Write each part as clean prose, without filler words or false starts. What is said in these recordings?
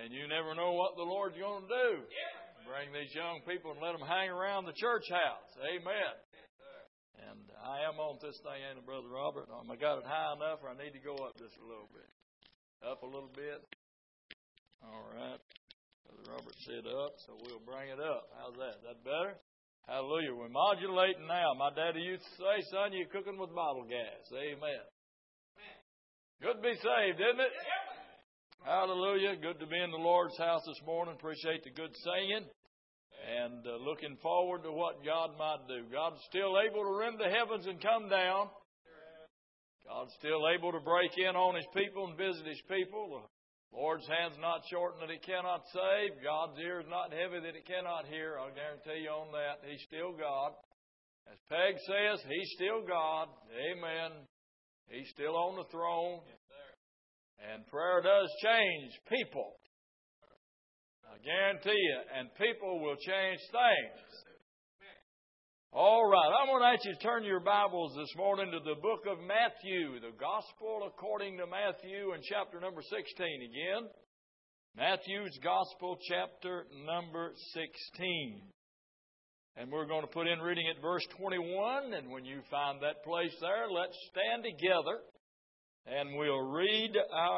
And you never know what the Lord's going to do. Bring these young people and let them hang around the church house. Amen. And I am on this thing, ain't it, Brother Robert? I got it high enough, or I need to go up just a little bit? Up a little bit. All right. Brother Robert said up, so we'll bring it up. How's that? Is that better? Hallelujah. We're modulating now. My daddy used to say, son, you're cooking with bottle gas. Amen. Good to be saved, isn't it? Hallelujah. Good to be in the Lord's house this morning. Appreciate the good singing. And looking forward to what God might do. God's still able to rend the heavens and come down. God's still able to break in on His people and visit His people. The Lord's hand's not shortened that He cannot save. God's ear is not heavy that He cannot hear. I'll guarantee you on that. He's still God. As Peg says, He's still God. Amen. He's still on the throne. And prayer does change people. I guarantee you. And people will change things. All right. I'm going to ask you to turn your Bibles this morning to the book of Matthew. The Gospel according to Matthew in chapter number 16 again. Matthew's Gospel chapter number 16. And we're going to put in reading at verse 21. And when you find that place there, let's stand together. And we'll read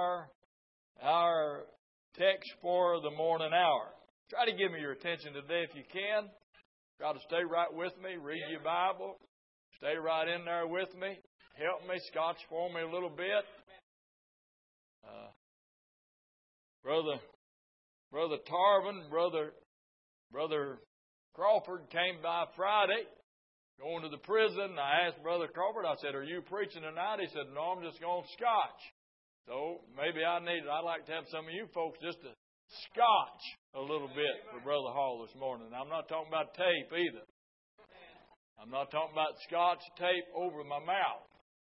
our text for the morning hour. Try to give me your attention today if you can. Try to stay right with me. Read your Bible. Stay right in there with me. Help me. Scotch for me a little bit. Brother Tarvin, Brother Crawford came by Friday going to the prison. I asked Brother Crawford, I said, are you preaching tonight? He said, no, I'm just going Scotch. So maybe I'd like to have some of you folks just to Scotch a little bit for Brother Hall this morning. I'm not talking about tape either. I'm not talking about Scotch tape over my mouth.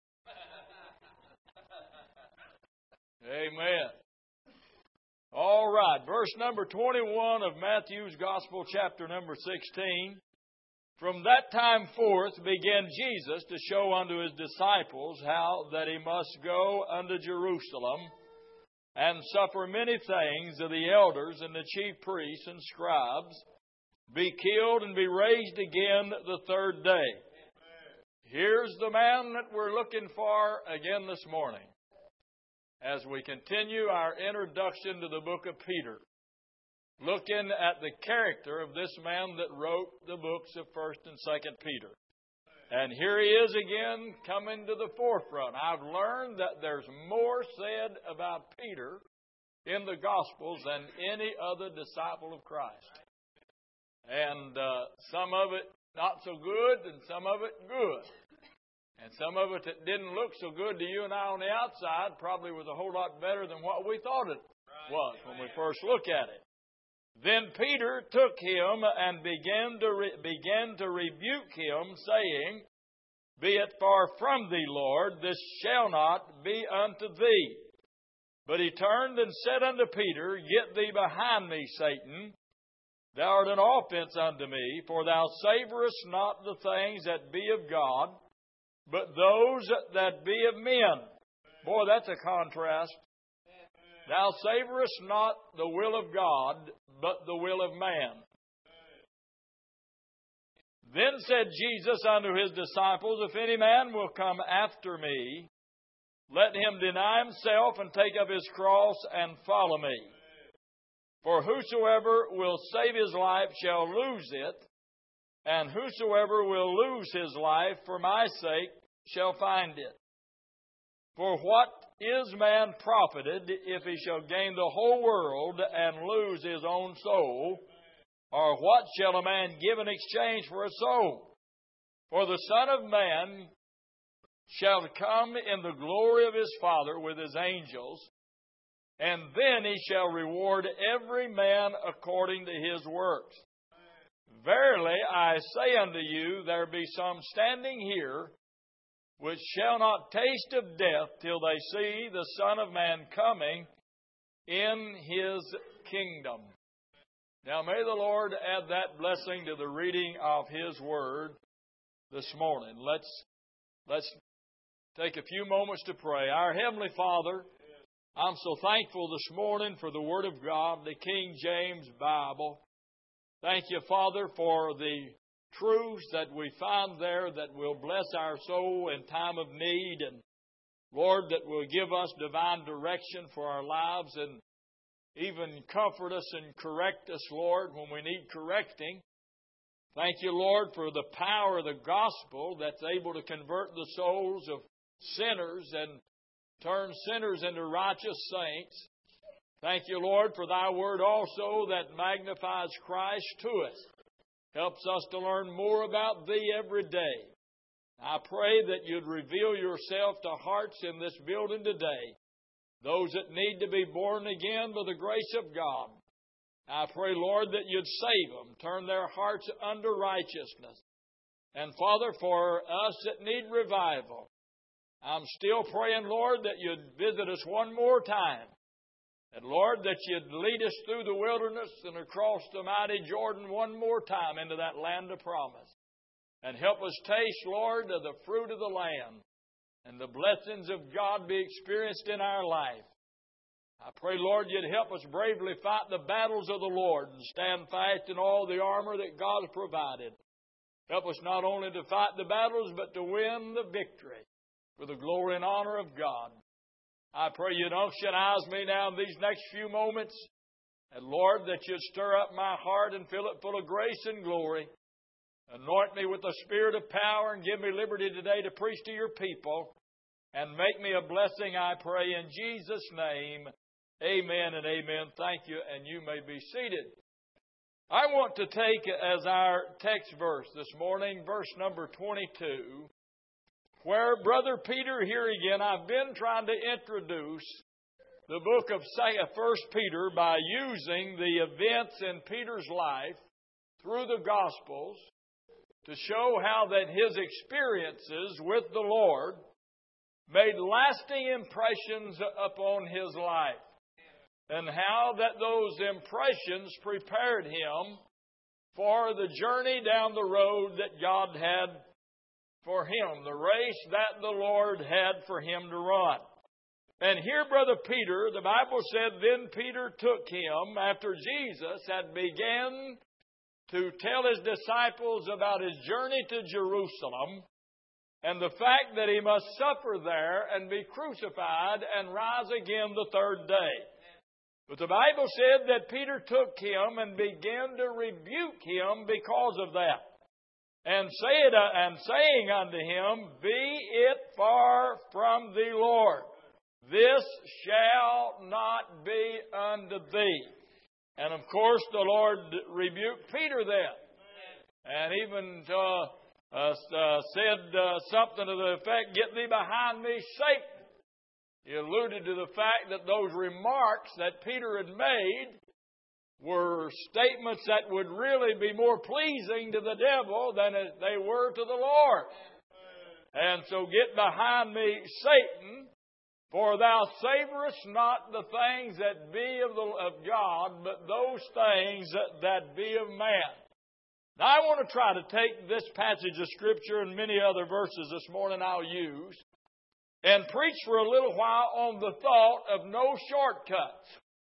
Amen. All right, verse number 21 of Matthew's Gospel, chapter number 16. From that time forth began Jesus to show unto His disciples how that He must go unto Jerusalem and suffer many things of the elders and the chief priests and scribes, be killed and be raised again the third day. Here's the man that we're looking for again this morning as we continue our introduction to the book of Peter. Looking at the character of this man that wrote the books of 1st and 2nd Peter. And here he is again coming to the forefront. I've learned that there's more said about Peter in the Gospels than any other disciple of Christ. And some of it not so good and some of it good. And some of it that didn't look so good to you and I on the outside probably was a whole lot better than what we thought it was when we first looked at it. Then Peter took him and began to rebuke him, saying, Be it far from thee, Lord, this shall not be unto thee. But he turned and said unto Peter, Get thee behind me, Satan. Thou art an offense unto me, for thou savorest not the things that be of God, but those that be of men. Boy, that's a contrast. Thou savorest not the will of God, but the will of man. Then said Jesus unto His disciples, If any man will come after me, let him deny himself and take up his cross and follow me. For whosoever will save his life shall lose it, and whosoever will lose his life for my sake shall find it. For what is man profited if he shall gain the whole world and lose his own soul? Or what shall a man give in exchange for a soul? For the Son of Man shall come in the glory of His Father with His angels, and then He shall reward every man according to his works. Verily I say unto you, there be some standing here which shall not taste of death till they see the Son of Man coming in His kingdom. Now may the Lord add that blessing to the reading of His Word this morning. Let's take a few moments to pray. Our Heavenly Father, I'm so thankful this morning for the Word of God, the King James Bible. Thank you, Father, for the truths that we find there that will bless our soul in time of need, and Lord, that will give us divine direction for our lives and even comfort us and correct us, Lord, when we need correcting. Thank you, Lord, for the power of the gospel that's able to convert the souls of sinners and turn sinners into righteous saints. Thank you, Lord, for Thy Word also that magnifies Christ to us. Helps us to learn more about Thee every day. I pray that You'd reveal Yourself to hearts in this building today, those that need to be born again by the grace of God. I pray, Lord, that You'd save them, turn their hearts unto righteousness. And, Father, for us that need revival, I'm still praying, Lord, that You'd visit us one more time. And, Lord, that You'd lead us through the wilderness and across the mighty Jordan one more time into that land of promise. And help us taste, Lord, of the fruit of the land and the blessings of God be experienced in our life. I pray, Lord, You'd help us bravely fight the battles of the Lord and stand fast in all the armor that God has provided. Help us not only to fight the battles, but to win the victory for the glory and honor of God. I pray You'd unctionize me now in these next few moments. And, Lord, that You'd stir up my heart and fill it full of grace and glory. Anoint me with the Spirit of power and give me liberty today to preach to Your people. And make me a blessing, I pray, in Jesus' name. Amen and amen. Thank you, and you may be seated. I want to take as our text verse this morning, verse number 22, where Brother Peter, here again, I've been trying to introduce the book of 1 Peter by using the events in Peter's life through the Gospels to show how that his experiences with the Lord made lasting impressions upon his life, and how that those impressions prepared him for the journey down the road that God had for him, the race that the Lord had for him to run. And here, Brother Peter, the Bible said, then Peter took him after Jesus had began to tell his disciples about his journey to Jerusalem and the fact that he must suffer there and be crucified and rise again the third day. But the Bible said that Peter took him and began to rebuke him because of that. And saying unto him, be it far from thee, Lord. This shall not be unto thee. And of course the Lord rebuked Peter then. And even said something to the effect, get thee behind me, Satan. He alluded to the fact that those remarks that Peter had made were statements that would really be more pleasing to the devil than they were to the Lord. And so get behind me, Satan, for thou savorest not the things that be of God, but those things that be of man. Now I want to try to take this passage of Scripture and many other verses this morning I'll use and preach for a little while on the thought of no shortcuts.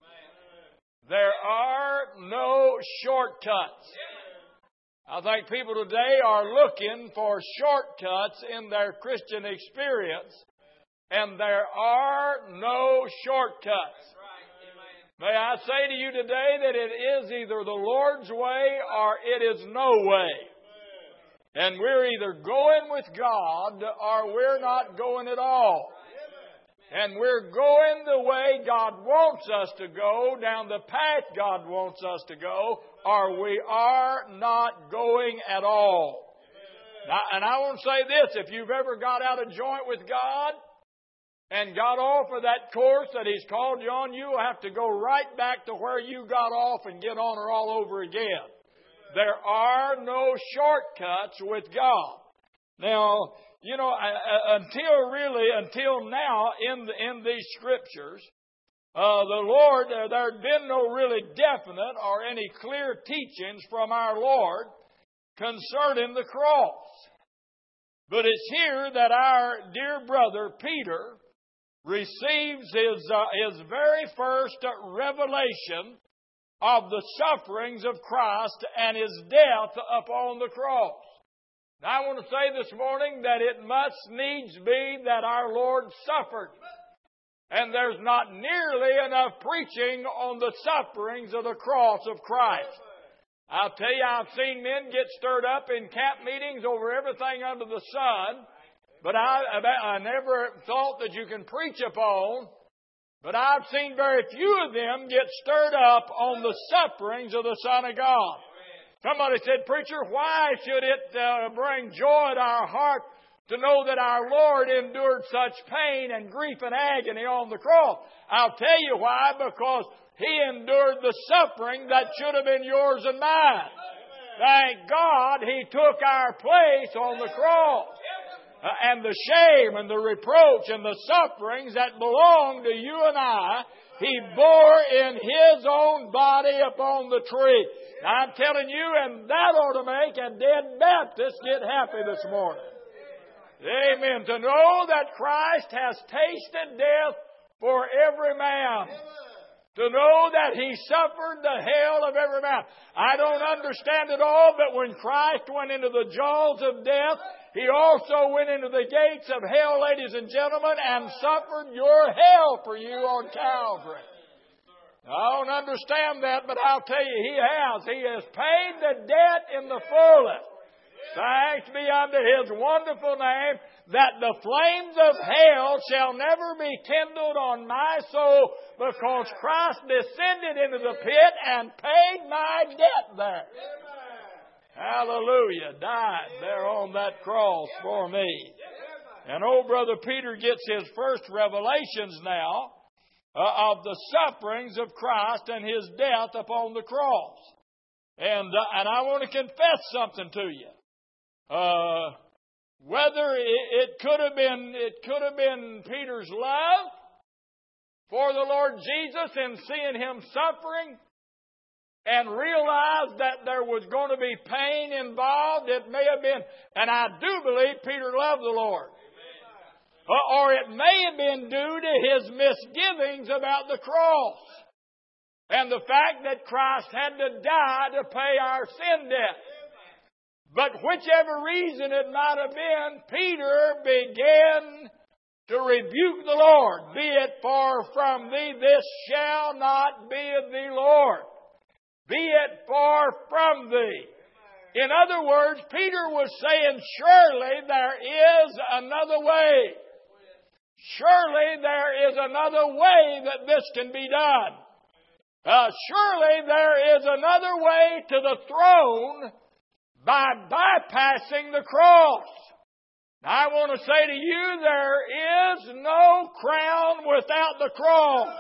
There are no shortcuts. I think people today are looking for shortcuts in their Christian experience, and there are no shortcuts. May I say to you today that it is either the Lord's way or it is no way. And we're either going with God or we're not going at all. And we're going the way God wants us to go, down the path God wants us to go, or we are not going at all. Now, and I want to say this, if you've ever got out of joint with God and got off of that course that He's called you on, you have to go right back to where you got off and get on her all over again. There are no shortcuts with God. Now, you know, until now in these Scriptures, the Lord, there had been no really definite or any clear teachings from our Lord concerning the cross. But it's here that our dear brother Peter receives his very first revelation of the sufferings of Christ and His death upon the cross. Now, I want to say this morning that it must needs be that our Lord suffered. And there's not nearly enough preaching on the sufferings of the cross of Christ. I'll tell you, I've seen men get stirred up in camp meetings over everything under the sun, but I never thought that you can preach upon. But I've seen very few of them get stirred up on the sufferings of the Son of God. Somebody said, "Preacher, why should it bring joy to our heart to know that our Lord endured such pain and grief and agony on the cross?" I'll tell you why. Because He endured the suffering that should have been yours and mine. Thank God He took our place on the cross. And the shame and the reproach and the sufferings that belong to you and I, He bore in His own body upon the tree. Now, I'm telling you, and that ought to make a dead Baptist get happy this morning. Amen. To know that Christ has tasted death for every man. To know that He suffered the hell of every man. I don't understand it all, but when Christ went into the jaws of death, He also went into the gates of hell, ladies and gentlemen, and suffered your hell for you on Calvary. I don't understand that, but I'll tell you, He has. He has paid the debt in the fullest. Thanks be unto His wonderful name, that the flames of hell shall never be kindled on my soul, because Christ descended into the pit and paid my debt there. Hallelujah. Died there on that cross for me. And old Brother Peter gets his first revelations now of the sufferings of Christ and His death upon the cross. And I want to confess something to you. Whether it could have been Peter's love for the Lord Jesus in seeing Him suffering and realized that there was going to be pain involved. It may have been, and I do believe Peter loved the Lord. Or it may have been due to his misgivings about the cross and the fact that Christ had to die to pay our sin debt. But whichever reason it might have been, Peter began to rebuke the Lord. "Be it far from thee, this shall not be of thee, Lord. Be it far from thee." In other words, Peter was saying, surely there is another way. Surely there is another way that this can be done. Surely there is another way to the throne by bypassing the cross. Now, I want to say to you, there is no crown without the cross.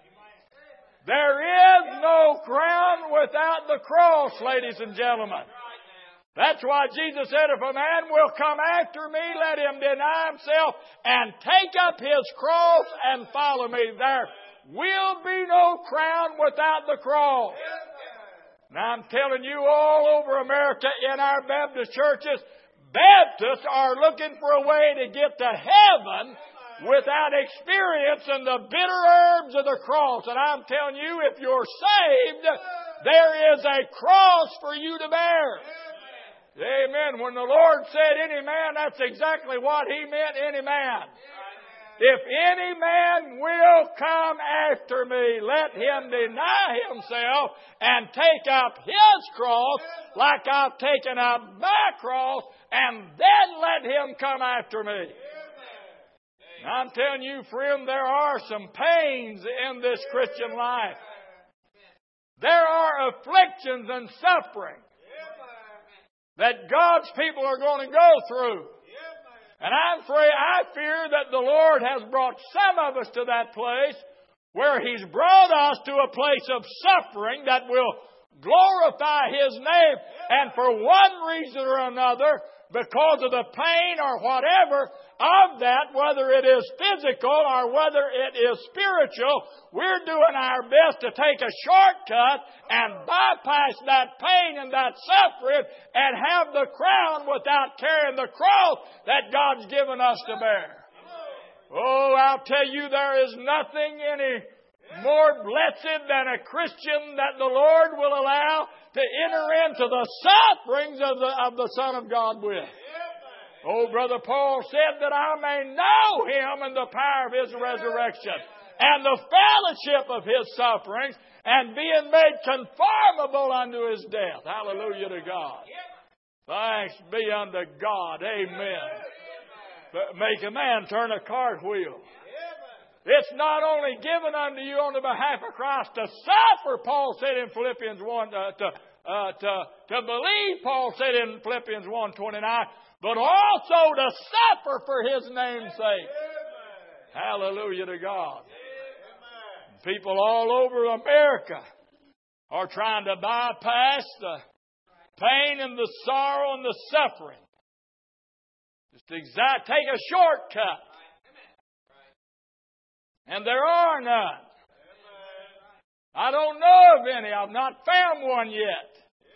There is no crown without the cross, ladies and gentlemen. That's why Jesus said, "If a man will come after me, let him deny himself and take up his cross and follow me." There will be no crown without the cross. Now, I'm telling you, all over America in our Baptist churches, Baptists are looking for a way to get to heaven without experiencing the bitter herbs of the cross. And I'm telling you, if you're saved, there is a cross for you to bear. Amen. When the Lord said any man, that's exactly what He meant, any man. If any man will come after me, let him deny himself and take up his cross like I've taken up my cross, and then let him come after me. I'm telling you, friend, there are some pains in this Christian life. There are afflictions and suffering that God's people are going to go through. And I fear that the Lord has brought some of us to that place where He's brought us to a place of suffering that will glorify His name. And for one reason or another, because of the pain or whatever of that, whether it is physical or whether it is spiritual, we're doing our best to take a shortcut and bypass that pain and that suffering and have the crown without carrying the cross that God's given us to bear. Oh, I'll tell you, there is nothing any more blessed than a Christian that the Lord will allow to enter into the sufferings of the Son of God with. Oh, Brother Paul said that I may know Him and the power of His resurrection and the fellowship of His sufferings and being made conformable unto His death. Hallelujah to God. Thanks be unto God. Amen. But make a man turn a cartwheel. It's not only given unto you on the behalf of Christ to suffer, Paul said in Philippians 1, to believe, Paul said in Philippians 1:29, but also to suffer for His name's sake. Hallelujah to God. People all over America are trying to bypass the pain and the sorrow and the suffering. Just take a shortcut. And there are none. I don't know of any. I've not found one yet.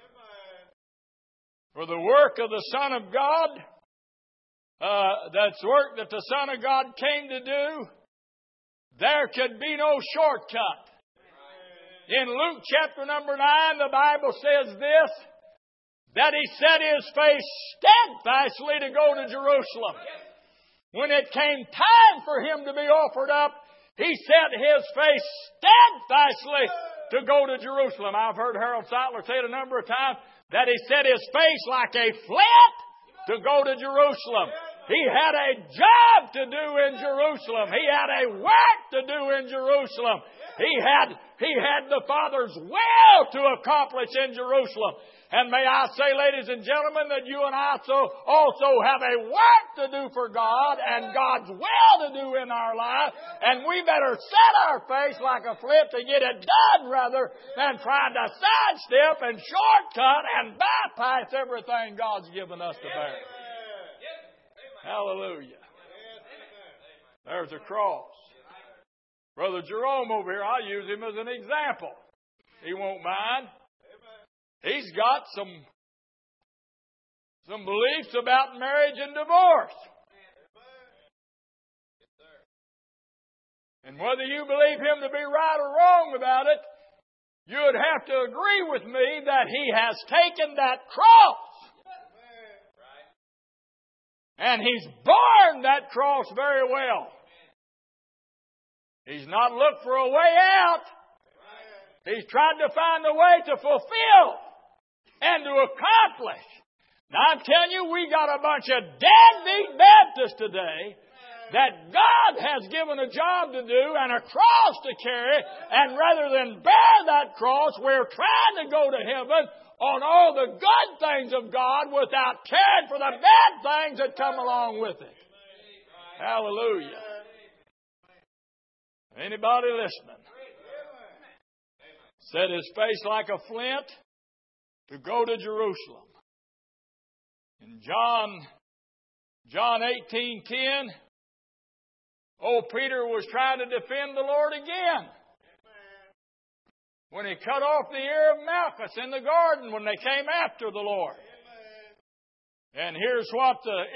For the work of the Son of God, that's work that the Son of God came to do, there could be no shortcut. In Luke chapter number 9, the Bible says this, that He set His face steadfastly to go to Jerusalem. When it came time for Him to be offered up, He set His face steadfastly to go to Jerusalem. I've heard Harold Seitler say it a number of times that He set His face like a flint to go to Jerusalem. He had a job to do in Jerusalem. He had a work to do in Jerusalem. He had the Father's will to accomplish in Jerusalem. And may I say, ladies and gentlemen, that you and I also have a work to do for God and God's will to do in our life. And we better set our face like a flip to get it done rather than trying to sidestep and shortcut and bypass everything God's given us to bear. Hallelujah. There's a cross. Brother Jerome over here, I'll use him as an example. He won't mind. He's got some beliefs about marriage and divorce. And whether you believe him to be right or wrong about it, you would have to agree with me that he has taken that cross. And he's borne that cross very well. He's not looked for a way out. He's tried to find a way to fulfill and to accomplish. Now I'm telling you, we got a bunch of deadbeat Baptists today that God has given a job to do and a cross to carry, and rather than bear that cross, we're trying to go to heaven on all the good things of God without caring for the bad things that come along with it. Hallelujah. Anybody listening? Set his face like a flint to go to Jerusalem. In John 18:10, old Peter was trying to defend the Lord again. When he cut off the ear of Malchus in the garden when they came after the Lord. And here's what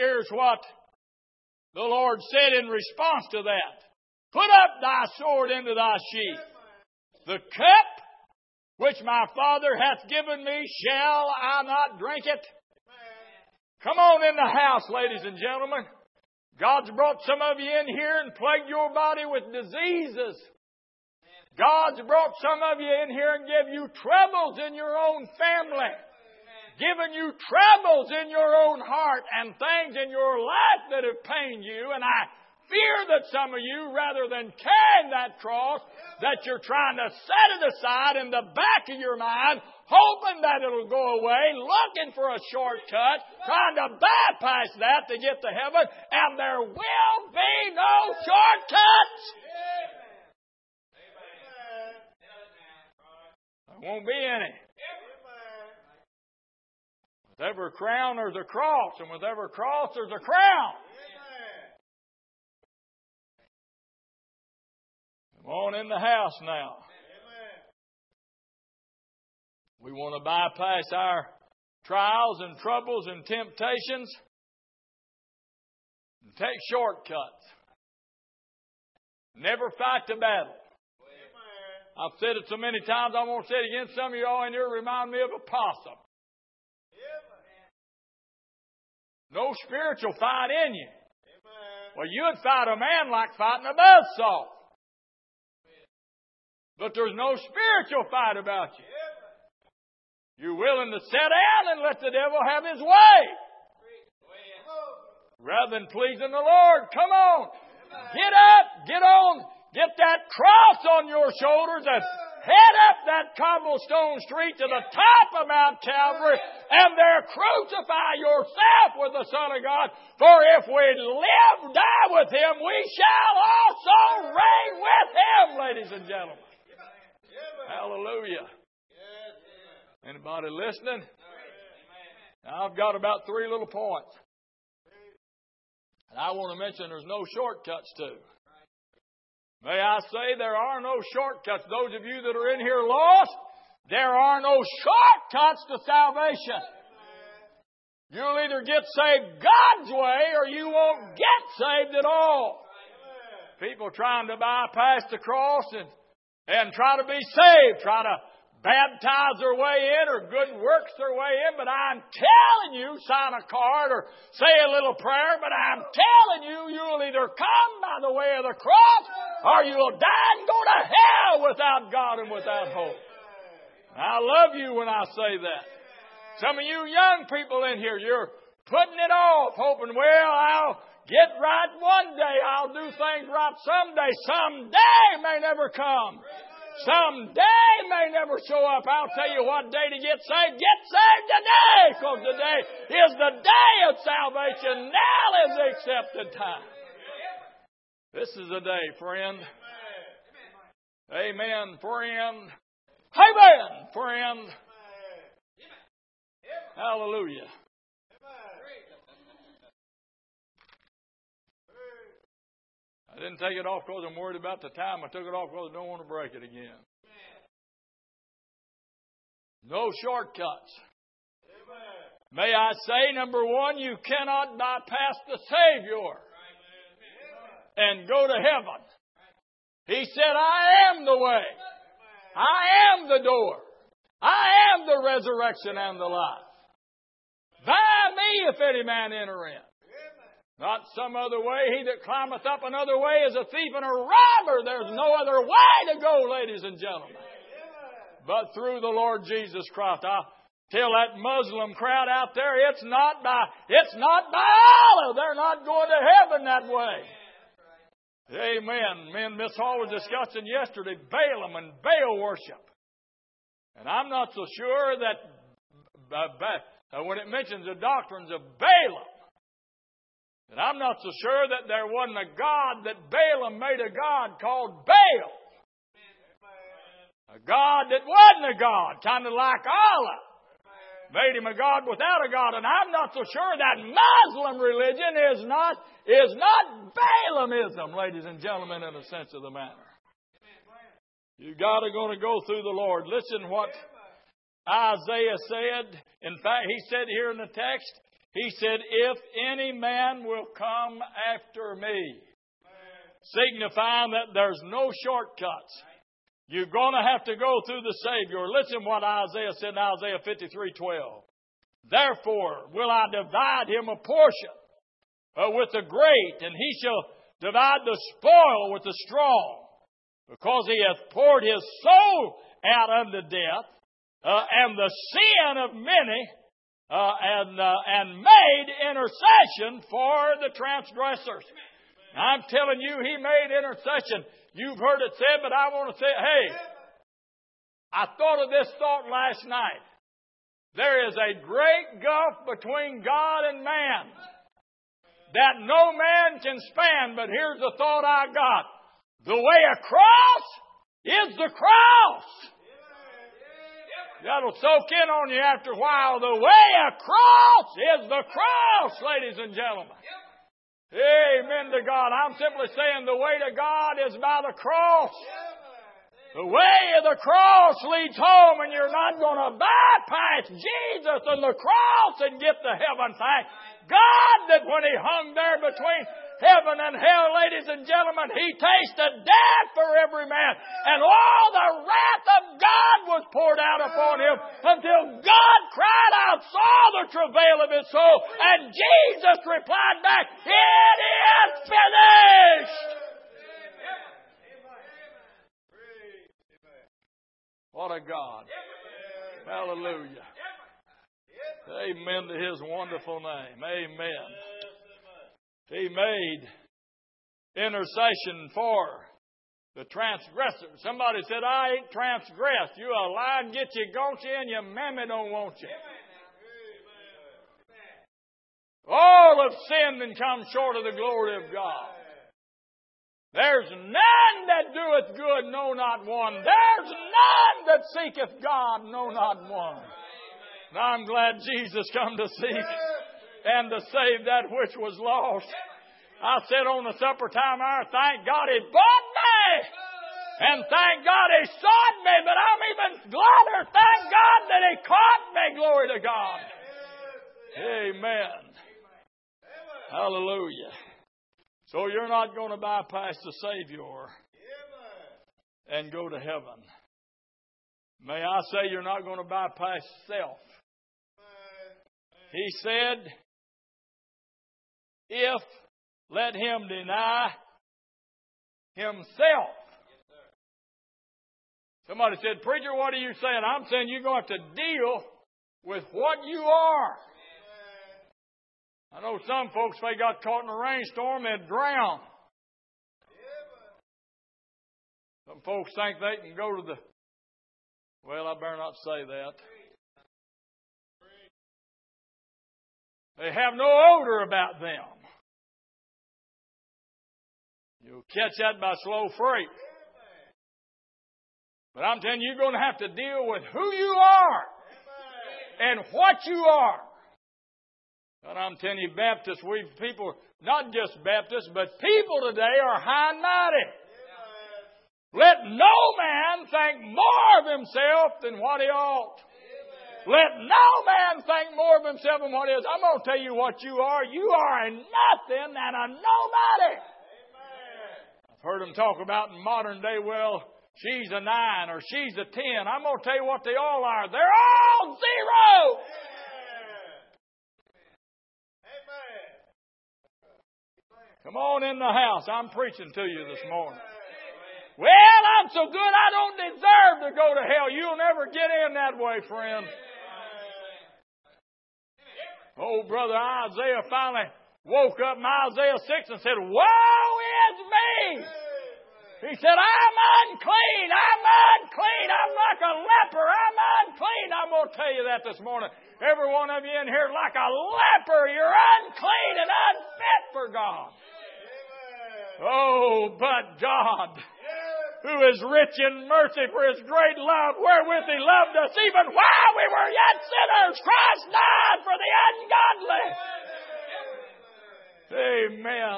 the Lord said in response to that. Put up thy sword into thy sheath. The cup which my Father hath given me, shall I not drink it? Come on in the house, ladies and gentlemen. God's brought some of you in here and plagued your body with diseases. God's brought some of you in here and give you troubles in your own family. Given you troubles in your own heart and things in your life that have pained you. And I fear that some of you, rather than carrying that cross, that you're trying to set it aside in the back of your mind, hoping that it'll go away, looking for a shortcut, trying to bypass that to get to heaven, and there will be no shortcuts. There won't be any. With every crown there's a cross, and with every cross there's a crown. Come on in the house now. We want to bypass our trials and troubles and temptations and take shortcuts. Never fight the battle. I've said it so many times, I won't say it again. Some of y'all in here remind me of a possum. No spiritual fight in you. Well, you'd fight a man like fighting a buzzsaw. But there's no spiritual fight about you. You're willing to sit down and let the devil have his way. Rather than pleasing the Lord. Come on. Get up. Get on. Get that cross on your shoulders and head up that cobblestone street to the top of Mount Calvary and there crucify yourself with the Son of God. For if we live, die with Him, we shall also reign with Him, ladies and gentlemen. Hallelujah. Anybody listening? Now, I've got about 3 little points. And I want to mention there's no shortcuts to. May I say there are no shortcuts. Those of you that are in here lost, there are no shortcuts to salvation. You'll either get saved God's way or you won't get saved at all. People trying to bypass the cross and try to be saved, try to baptize their way in or good works their way in, but I'm telling you, sign a card or say a little prayer, but I'm telling you, you'll either come by the way of the cross or you'll die and go to hell without God and without hope. I love you when I say that. Some of you young people in here, you're putting it off, hoping, well, I'll get right one day, I'll do things right someday. Someday may never come. Someday may never show up. I'll tell you what day to get saved. Get saved today, because today is the day of salvation. Now is the accepted time. This is the day, friend. Amen, friend. Amen, friend. Hallelujah. I didn't take it off because I'm worried about the time. I took it off because I don't want to break it again. No shortcuts. May I say, number one, you cannot bypass the Savior and go to heaven. He said, I am the way. I am the door. I am the resurrection and the life. By me, if any man enter in. Not some other way. He that climbeth up another way is a thief and a robber. There's no other way to go, ladies and gentlemen, but through the Lord Jesus Christ. I tell that Muslim crowd out there, it's not by Allah. They're not going to heaven that way. Amen. Me and Miss Hall was discussing yesterday Balaam and Baal worship. And I'm not so sure that when it mentions the doctrines of Balaam, and I'm not so sure that there wasn't a god that Balaam made a god called Baal. A god that wasn't a god, kind of like Allah. Made him a god without a god. And I'm not so sure that Muslim religion is not Balaamism, ladies and gentlemen, in the sense of the matter. You got to go through the Lord. Listen what Isaiah said. In fact, he said here in the text, he said, if any man will come after me, signifying that there's no shortcuts. You're going to have to go through the Savior. Listen what Isaiah said in Isaiah 53:12. Therefore will I divide him a portion with the great, and he shall divide the spoil with the strong, because he hath poured his soul out unto death, and the sin of many, and made intercession for the transgressors. I'm telling you, He made intercession. You've heard it said, but I want to say, hey, I thought of this thought last night. There is a great gulf between God and man that no man can span, but here's the thought I got. The way across is the cross. That'll soak in on you after a while. The way across is the cross, ladies and gentlemen. Amen to God. I'm simply saying the way to God is by the cross. The way of the cross leads home, and you're not going to bypass Jesus and the cross and get to heaven. Thank God that when He hung there between heaven and hell, ladies and gentlemen. He tasted death for every man. And all the wrath of God was poured out upon him until God cried out, saw the travail of his soul, and Jesus replied back, it is finished. What a God. Hallelujah. Amen to His wonderful name. Amen. He made intercession for the transgressor. Somebody said, I ain't transgressed. You a lying, get you, gon't you, and your mammy don't want you. All have sinned and come short of the glory of God. There's none that doeth good, no, not one. There's none that seeketh God, no, not one. And I'm glad Jesus come to seek and to save that which was lost. I said on the supper time hour, thank God He bought me. And thank God He sought me. But I'm even gladder, thank God that He caught me. Glory to God. Amen. Hallelujah. So you're not going to bypass the Savior and go to heaven. May I say you're not going to bypass self. He said, if let him deny himself. Somebody said, preacher, what are you saying? I'm saying you're going to have to deal with what you are. I know some folks, they got caught in a rainstorm, they'd drown. Some folks think they can go to the... Well, I better not say that. They have no odor about them. You'll catch that by slow freight. But I'm telling you, you're going to have to deal with who you are and what you are. And I'm telling you, Baptists, people, not just Baptists, but people today are high-minded. Let no man think more of himself than what he ought. Let no man think more of himself than what he is. I'm going to tell you what you are. You are a nothing and a nobody. I've heard them talk about in modern day, well, she's a 9 or she's a 10. I'm going to tell you what they all are. They're all 0. Come on in the house. I'm preaching to you this morning. Well, I'm so good I don't deserve to go to hell. You'll never get in that way, friend. Oh, Brother Isaiah finally woke up in Isaiah 6 and said, woe is me! He said, I'm unclean. I'm unclean. I'm like a leper. I'm unclean. I'm going to tell you that this morning. Every one of you in here is like a leper. You're unclean and unfit for God. Oh, but God, who is rich in mercy for His great love, wherewith He loved us, even while we were yet sinners, Christ died for the ungodly. Amen.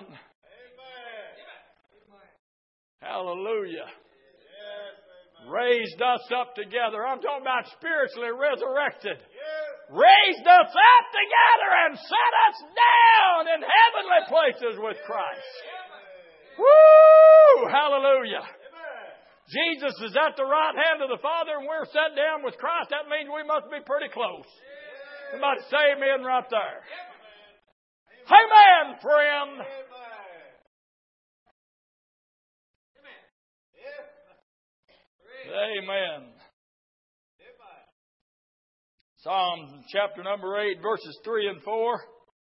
Hallelujah. Raised us up together. I'm talking about spiritually resurrected. Raised us up together and set us down in heavenly places with Christ. Woo! Hallelujah. Jesus is at the right hand of the Father and we're set down with Christ. That means we must be pretty close. Somebody say amen right there. Amen, friend. Amen. Psalm chapter number 8, verses 3 and 4.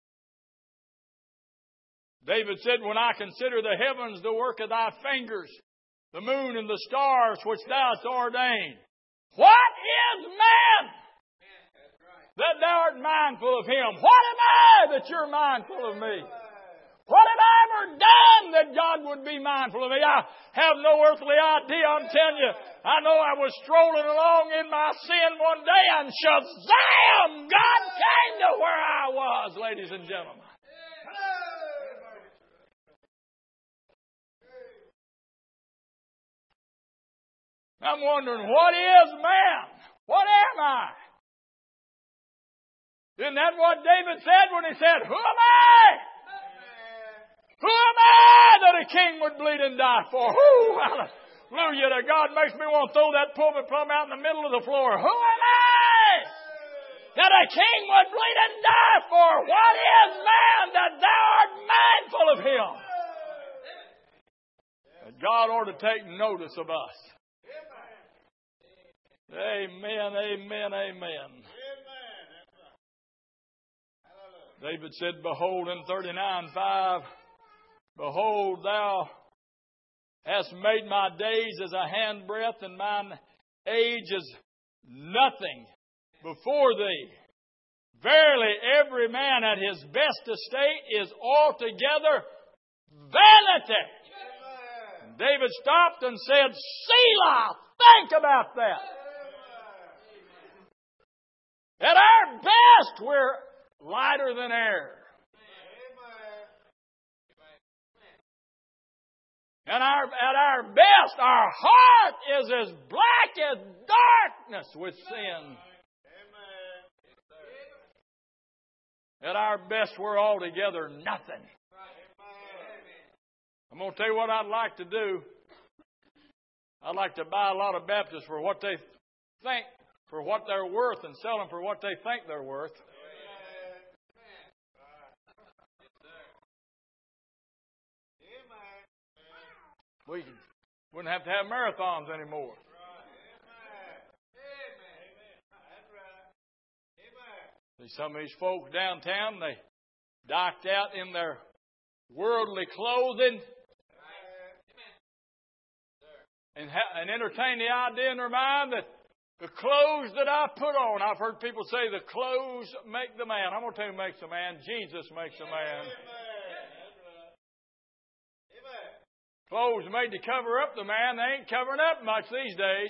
David said, when I consider the heavens, the work of thy fingers, the moon and the stars which thou hast ordained. What is man that thou art mindful of him? What am I that you're mindful of me? What have I ever done that God would be mindful of me? I have no earthly idea. I'm telling you, I know I was strolling along in my sin one day and shazam! God came to where I was, ladies and gentlemen. I'm wondering, what is man? What am I? Isn't that what David said when he said, who am I? Who am I that a king would bleed and die for? Whoo, hallelujah to God. Makes me want to throw that pulpit plumb out in the middle of the floor. Who am I that a king would bleed and die for? What is man that thou art mindful of him? And God ought to take notice of us. Amen, amen, amen. David said, behold, in 39:5, behold, thou hast made my days as a handbreadth, and mine age is nothing before thee. Verily, every man at his best estate is altogether vanity. And David stopped and said, Selah, think about that. At our best, we're lighter than air. And at our best, our heart is as black as darkness with sin. At our best, we're altogether nothing. I'm going to tell you what I'd like to do. I'd like to buy a lot of Baptists for what they think, for what they're worth, and sell them for what they think they're worth. We wouldn't have to have marathons anymore. See, some of these folks downtown, they docked out in their worldly clothing and entertain the idea in their mind that the clothes that I put on, I've heard people say the clothes make the man. I'm going to tell you who makes the man. Jesus makes the man. Clothes made to cover up the man. They ain't covering up much these days.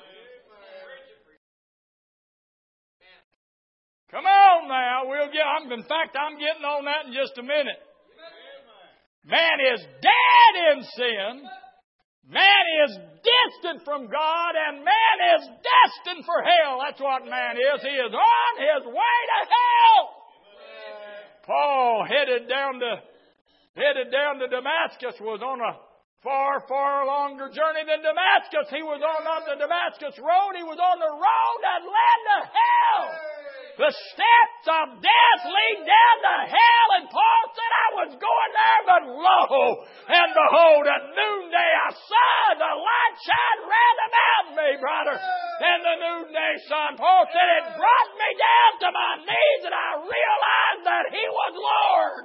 Come on now. In fact, I'm getting on that in just a minute. Man is dead in sin. Man is distant from God, and man is destined for hell. That's what man is. He is on his way to hell. Paul headed down to Damascus, was on a far, far longer journey than Damascus. He was on the Damascus road. He was on the road that led to hell. The steps of death lead down to hell. And Paul said, I was going there, but lo, and behold, at noonday I saw the light shine round about me, brother. And the noonday sun, Paul said, it brought me down to my knees, and I realized that He was Lord.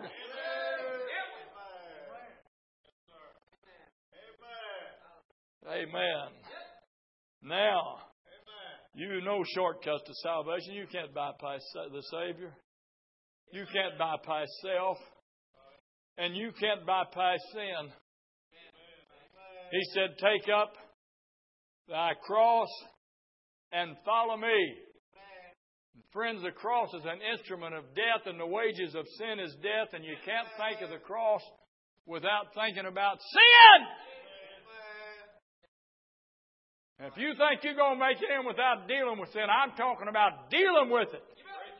Amen. Now, you know shortcuts to salvation. You can't bypass the Savior. You can't bypass self. And you can't bypass sin. He said, take up thy cross and follow me. Friends, the cross is an instrument of death, and the wages of sin is death, and you can't think of the cross without thinking about sin. If you think you're going to make it in without dealing with sin, I'm talking about dealing with it.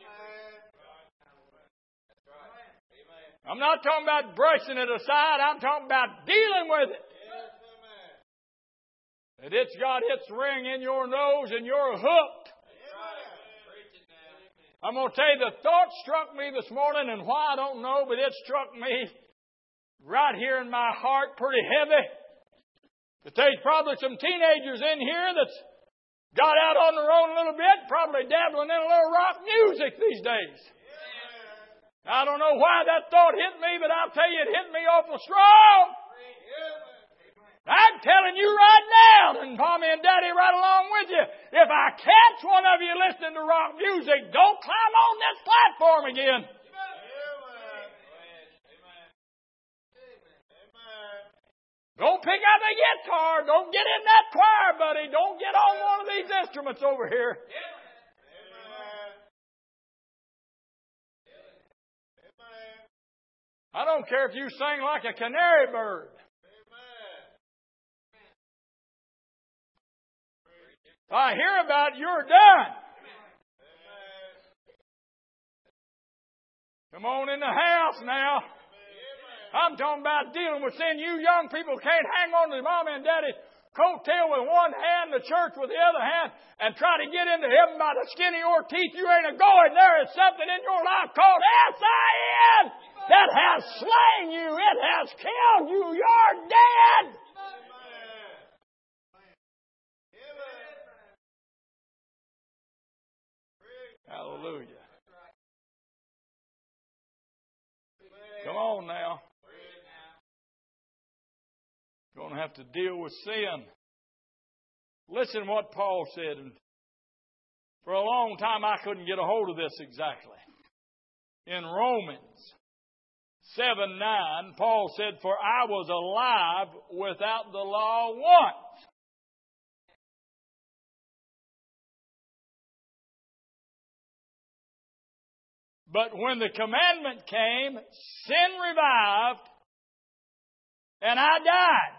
I'm not talking about brushing it aside. I'm talking about dealing with it. And it's got its ring in your nose and you're hooked. I'm going to tell you, the thought struck me this morning, and why I don't know, but it struck me right here in my heart pretty heavy. That there's probably some teenagers in here that's got out on their own a little bit, probably dabbling in a little rock music these days. I don't know why that thought hit me, but I'll tell you, it hit me awful strong. I'm telling you right now, and Mommy and Daddy right along with you, if I catch one of you listening to rock music, don't climb on this platform again. Don't pick up the guitar. Don't get in that choir, buddy. Don't get on one of these instruments over here. I don't care if you sing like a canary bird. If I hear about it, you're done. Come on in the house now. I'm talking about dealing with sin. You young people can't hang on to mom and daddy's coattail with one hand, the church with the other hand, and try to get into heaven by the skin of your teeth. You ain't a-going. There is something in your life called S-I-N that has slain you. It has killed you. You're dead. Hallelujah. Come on now. You're going to have to deal with sin. Listen to what Paul said. For a long time I couldn't get a hold of this exactly. In Romans 7:9, Paul said, "For I was alive without the law once." But when the commandment came, sin revived, and I died.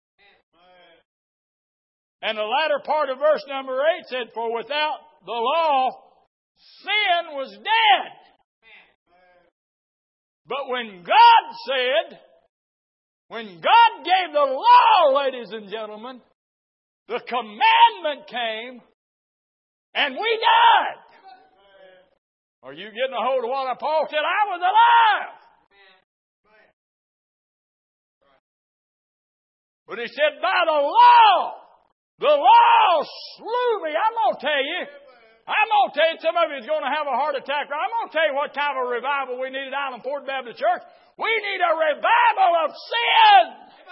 And the latter part of verse number 8 said, "For without the law, sin was dead." But when God gave the law, ladies and gentlemen, the commandment came, and we died. Are you getting a hold of what Paul said? I was alive. But he said, by the law slew me. I'm going to tell you, some of you is going to have a heart attack. I'm going to tell you what kind of a revival we need at Island Ford Baptist Church. We need a revival of sin.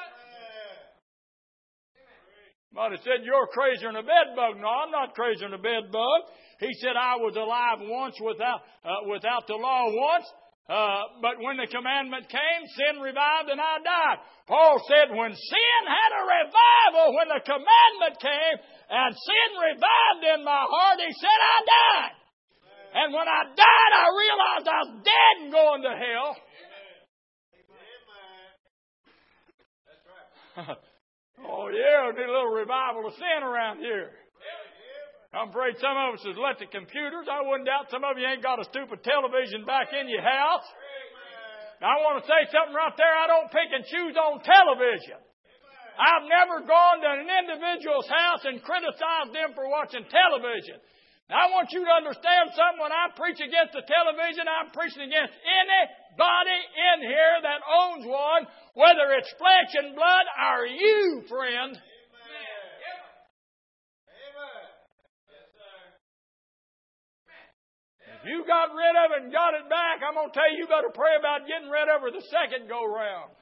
Somebody said, you're crazier than a bed bug. No, I'm not crazier than a bed bug. He said, I was alive once without the law once. But when the commandment came, sin revived and I died. Paul said, when sin had a revival, when the commandment came and sin revived in my heart, he said, I died. And when I died, I realized I was dead and going to hell. Oh, yeah, we need a little revival of sin around here. I'm afraid some of us has let the computers. I wouldn't doubt some of you ain't got a stupid television back in your house. Now, I want to say something right there. I don't pick and choose on television. I've never gone to an individual's house and criticized them for watching television. Now, I want you to understand something. When I preach against the television, I'm preaching against anybody in here that owns one, whether it's flesh and blood or you, friend. If you got rid of it and got it back, I'm going to tell you, you better pray about getting rid of it the second go round.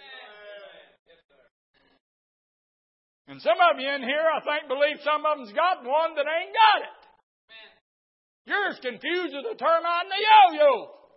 And some of you in here, I think, believe some of them's got one that ain't got it. You're as confused as a termite and a yo-yo.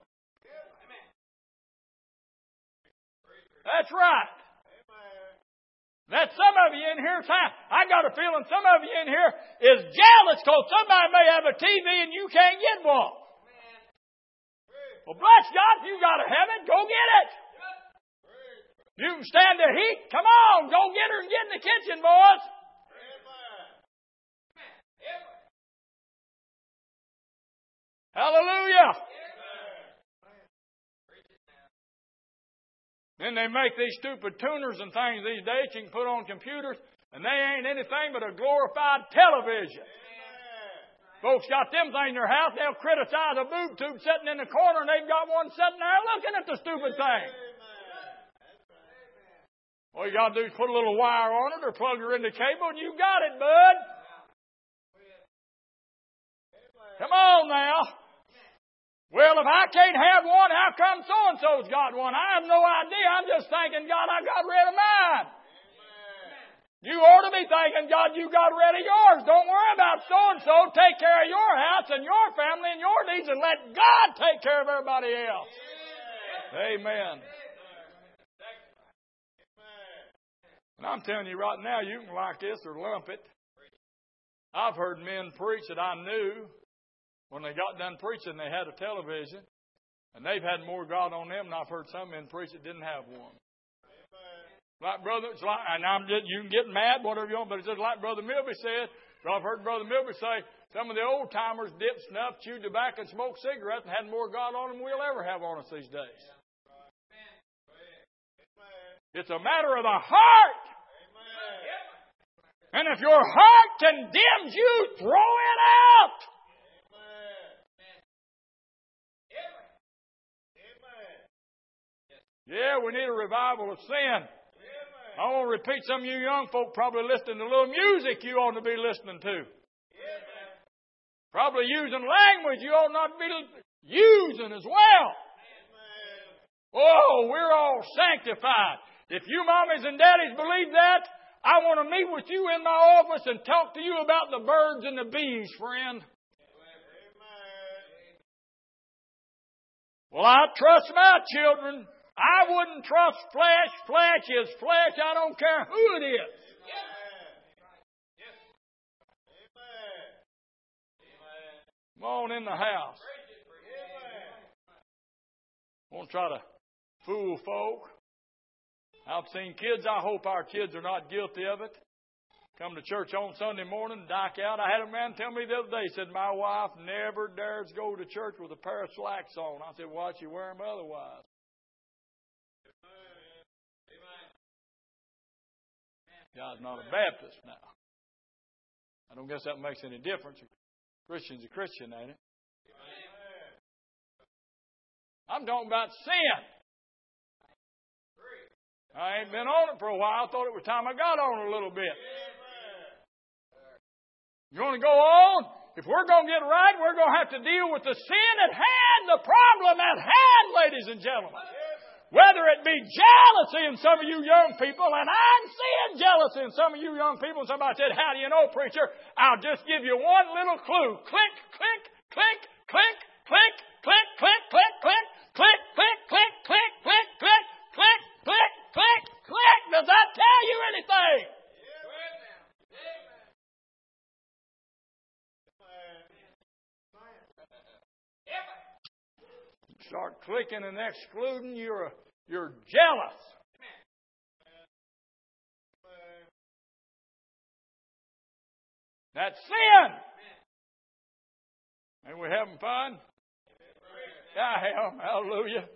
That's right. That some of you in here, I got a feeling some of you in here is jealous because somebody may have a TV and you can't get one. Well, bless God, if you got to have it, go get it. You can stand the heat. Come on, go get her and get in the kitchen, boys. Hallelujah. Then they make these stupid tuners and things these days you can put on computers, and they ain't anything but a glorified television. Folks got them things in their house, they'll criticize a boob tube sitting in the corner, and they've got one sitting there looking at the stupid thing. All you got to do is put a little wire on it or plug her in the cable, and you got it, bud. Come on now. Well, if I can't have one, how come so-and-so's got one? I have no idea. I'm just thanking God I got rid of mine. You ought to be thanking God you got rid of yours. Don't worry about so-and-so. Take care of your house and your family and your needs and let God take care of everybody else. Amen. And I'm telling you right now, you can like this or lump it. I've heard men preach that I knew. When they got done preaching, they had a television, and they've had more God on them than I've heard some men preach that didn't have one. Like brother, it's like, and you can get mad, whatever you want, but it's just like Brother Milby said. I've heard Brother Milby say some of the old timers dipped snuff, chewed tobacco, and smoked cigarettes, and had more God on them than we'll ever have on us these days. It's a matter of the heart. And if your heart condemns you, throw it out. Yeah, we need a revival of sin. I want to repeat, some of you young folk probably listening to a little music you ought to be listening to. Probably using language you ought not be using as well. Oh, we're all sanctified. If you mommies and daddies believe that, I want to meet with you in my office and talk to you about the birds and the bees, friend. Well, I trust my children. I wouldn't trust flesh. Flesh is flesh. I don't care who it is. Come on in the house. Won't try to fool folk. I've seen kids. I hope our kids are not guilty of it. Come to church on Sunday morning, dock out. I had a man tell me the other day, he said, my wife never dares go to church with a pair of slacks on. I said, why'd you wear them otherwise? God's not a Baptist now. I don't guess that makes any difference. A Christian's a Christian, ain't it? I'm talking about sin. I ain't been on it for a while. I thought it was time I got on it a little bit. You want to go on? If we're going to get right, we're going to have to deal with the sin at hand, the problem at hand, ladies and gentlemen. Whether it be jealousy in some of you young people, and I'm seeing jealousy in some of you young people. Somebody said, how do you know, preacher? I'll just give you one little clue. Click, click, click, click, click, click, click, click, click, click, click, click, click, click, click, click, click, click, click. Does that tell you anything? Start clicking and excluding, you're jealous. That's sin. Ain't we having fun? I am. Hallelujah.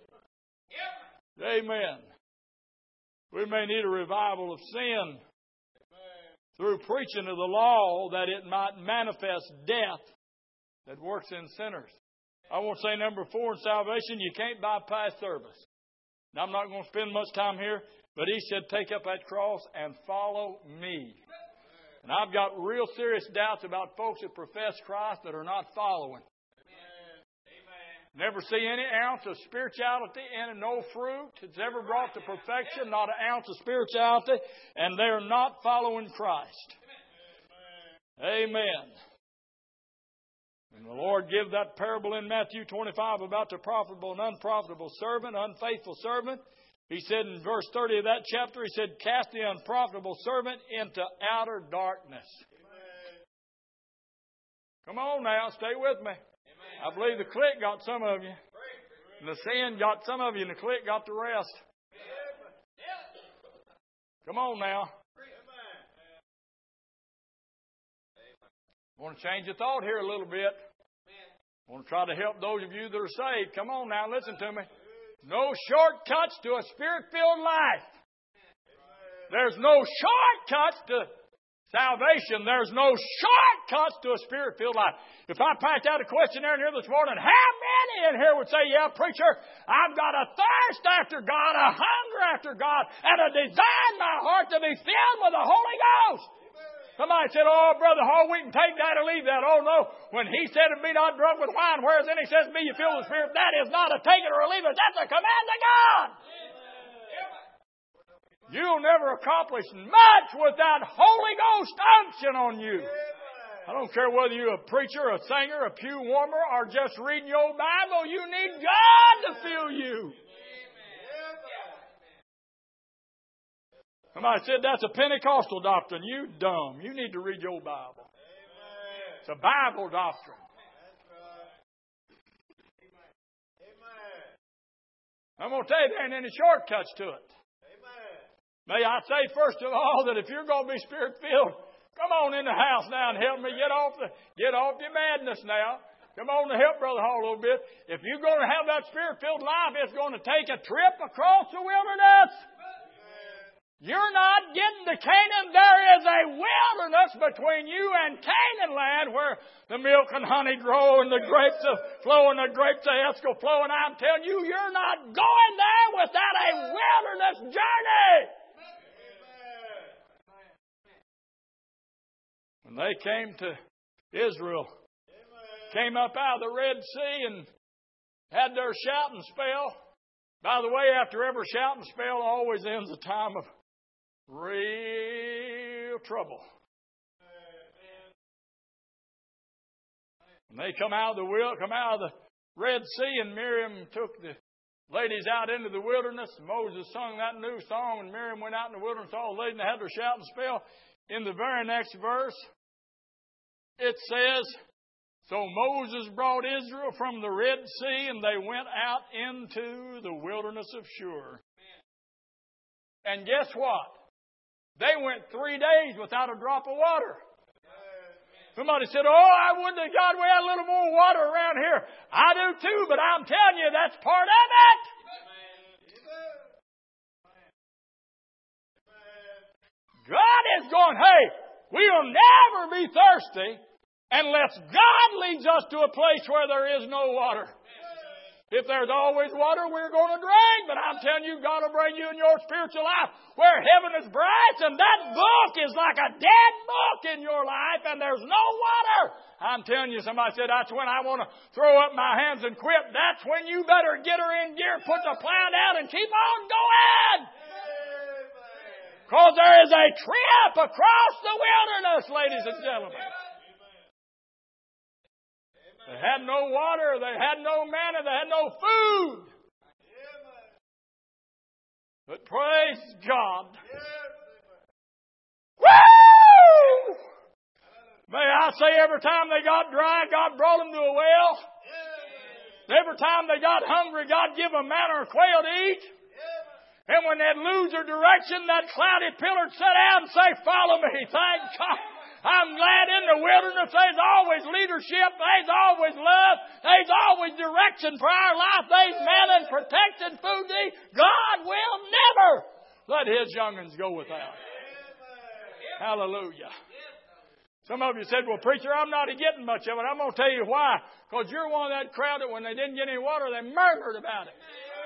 Amen. We may need a revival of sin through preaching of the law that it might manifest death that works in sinners. I want to say number 4 in salvation, you can't bypass service. Now, I'm not going to spend much time here, but he said, take up that cross and follow me. And I've got real serious doubts about folks that profess Christ that are not following. Never see any ounce of spirituality and no fruit. It's ever brought to perfection, not an ounce of spirituality, and they're not following Christ. Amen. And the Lord gave that parable in Matthew 25 about the profitable and unprofitable servant, unfaithful servant. He said in verse 30 of that chapter, he said, cast the unprofitable servant into outer darkness. Come on now, stay with me. I believe the click got some of you. And the sin got some of you, and the click got the rest. Come on now. I want to change your thought here a little bit. I want to try to help those of you that are saved. Come on now, listen to me. No shortcuts to a Spirit-filled life. There's no shortcuts to salvation. There's no shortcuts to a Spirit-filled life. If I packed out a questionnaire in here this morning, how many in here would say, yeah, preacher, I've got a thirst after God, a hunger after God, and a desire in my heart to be filled with the Holy Ghost? Somebody said, oh, Brother Hall, we can take that or leave that. Oh, no. When he said, be not drunk with wine, whereas then he says, be you filled with Spirit, that is not a take it or a leave it. That's a command of God. You'll never accomplish much without Holy Ghost unction on you. I don't care whether you're a preacher, a singer, a pew warmer, or just reading your Bible. You need God to fill you. Somebody said that's a Pentecostal doctrine. You dumb. You need to read your Bible. It's a Bible doctrine. I'm going to tell you there ain't any shortcuts to it. May I say first of all that if you're going to be Spirit-filled, come on in the house now and help me get off your madness now. Come on to help Brother Hall a little bit. If you're going to have that Spirit-filled life, it's going to take a trip across the wilderness. You're not getting to Canaan. There is a wilderness between you and Canaan land where the milk and honey grow and the grapes flow and the grapes of Esco flow. And I'm telling you, you're not going there without a wilderness journey. When they came to Israel, came up out of the Red Sea and had their shouting spell. By the way, after every shouting spell always ends a time of real trouble. When they come out of the Red Sea, and Miriam took the ladies out into the wilderness, Moses sung that new song, and Miriam went out in the wilderness, all the ladies had their shouting spell. In the very next verse, it says, so Moses brought Israel from the Red Sea, and they went out into the wilderness of Shur. And guess what? They went 3 days without a drop of water. Somebody said, oh, I wouldn't have God, we had a little more water around here. I do too, but I'm telling you, that's part of it. God is going, hey, we'll never be thirsty unless God leads us to a place where there is no water. If there's always water, we're going to drink. But I'm telling you, God will bring you in your spiritual life where heaven is bright, and that book is like a dead book in your life, and there's no water. I'm telling you, somebody said, that's when I want to throw up my hands and quit. That's when you better get her in gear, put the plow down, and keep on going. Because there is a trip across the wilderness, ladies and gentlemen. They had no water, they had no manna, they had no food. But praise God. Woo! May I say, every time they got dry, God brought them to a well. Every time they got hungry, God gave them manna or quail to eat. And when they'd lose their direction, that cloudy pillar would sit down and say, follow me. Thank God. I'm glad in the wilderness there's always leadership, there's always love, there's always direction for our life, there's manna and protected food to eat. God will never let His young'uns go without. Hallelujah. Some of you said, well, preacher, I'm not getting much of it. I'm going to tell you why. Because you're one of that crowd that when they didn't get any water, they murmured about it.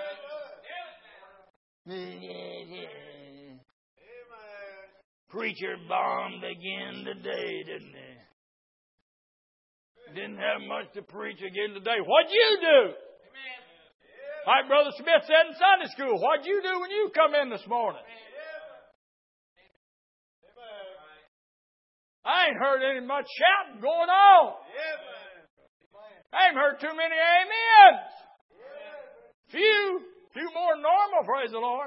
Preacher bombed again today, didn't he? Didn't have much to preach again today. What'd you do? Like Brother Smith said in Sunday school, what'd you do when you come in this morning? I ain't heard any much shouting going on. I ain't heard too many amens. Few more than normal, praise the Lord.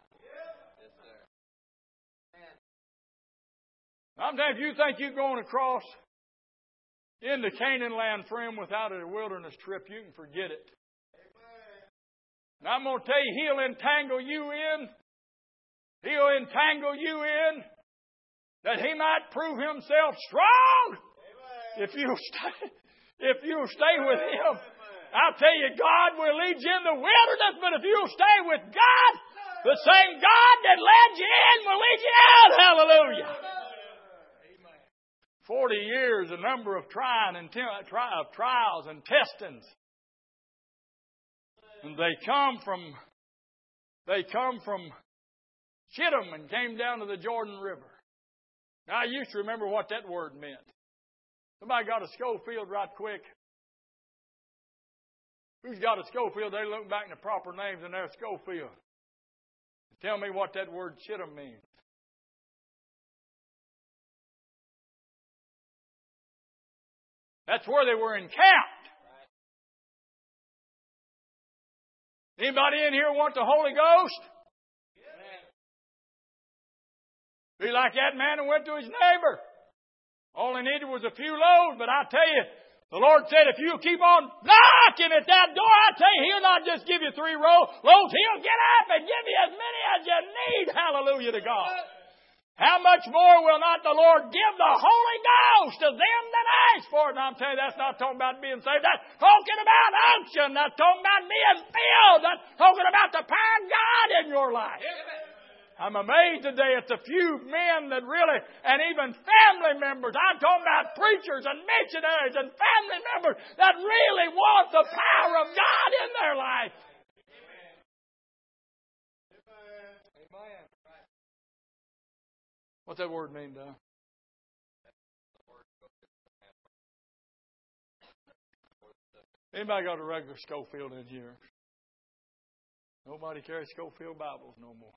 I'm telling you, if you think you're going across into Canaan land, friend, without a wilderness trip, you can forget it. And I'm going to tell you, He'll entangle you in. He'll entangle you in that He might prove Himself strong if you'll stay with Him. I'll tell you, God will lead you in the wilderness, but if you'll stay with God, the same God that led you in will lead you out. Hallelujah. 40 years, a number of trials and testings. And they come from Shittim and came down to the Jordan River. Now, I used to remember what that word meant. Somebody got a Schofield right quick. Who's got a Schofield? They look back in the proper names and there's Schofield. Tell me what that word Shittim means. That's where they were encamped. Anybody in here want the Holy Ghost? Be like that man who went to his neighbor. All he needed was a few loaves, but I tell you, the Lord said, if you keep on knocking at that door, I tell you, He'll not just give you 3 loaves. He'll get up and give you as many as you need. Hallelujah to God. How much more will not the Lord give the Holy Ghost to them that ask for it? And I'm telling you, that's not talking about being saved. That's talking about unction. That's talking about being filled. That's talking about the power of God in your life. I'm amazed today at the few men that really, and even family members, I'm talking about preachers and missionaries and family members that really want the power of God in their life. Amen. What's that word mean, Don? Anybody got a regular Schofield in here? Nobody carries Schofield Bibles no more.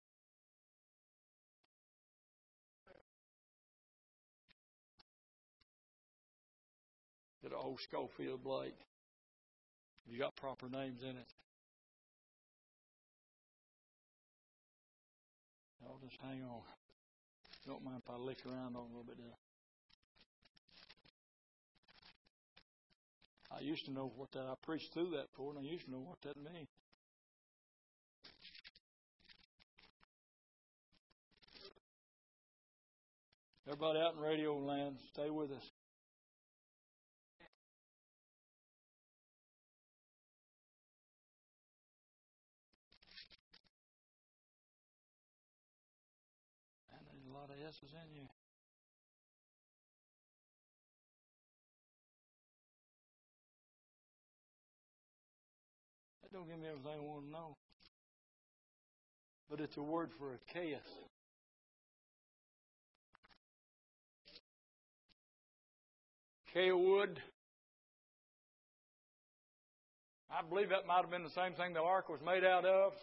Get an old Schofield Blake. You got proper names in it. I'll just hang on. Don't mind if I lick around on a little bit there. I used to know what that, I preached through that before, and I used to know what that means. Everybody out in radio land, stay with us. And there's a lot of S's in you. That don't give me everything I want to know. But it's a word for a chaos. Wood. I believe that might have been the same thing the ark was made out of.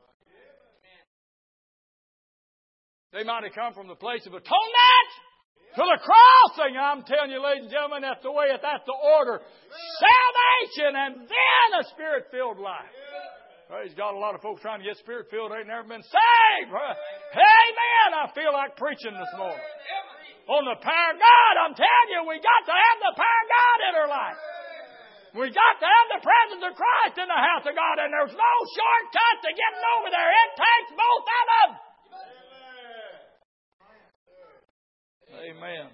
They might have come from the place of atonement to the crossing. I'm telling you, ladies and gentlemen, that's the way, that's the order. Salvation and then a Spirit-filled life. Praise God, a lot of folks trying to get Spirit-filled ain't never been saved. Amen. I feel like preaching this morning. On the power of God, I'm telling you, we got to have the power of God in our life. We got to have the presence of Christ in the house of God, and there's no shortcut to getting over there. It takes both of them. Amen.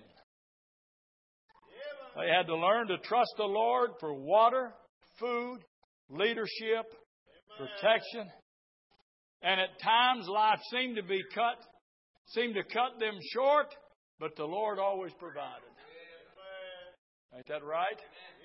They had to learn to trust the Lord for water, food, leadership, protection. And at times life seemed to cut them short. But the Lord always provided. Ain't that right?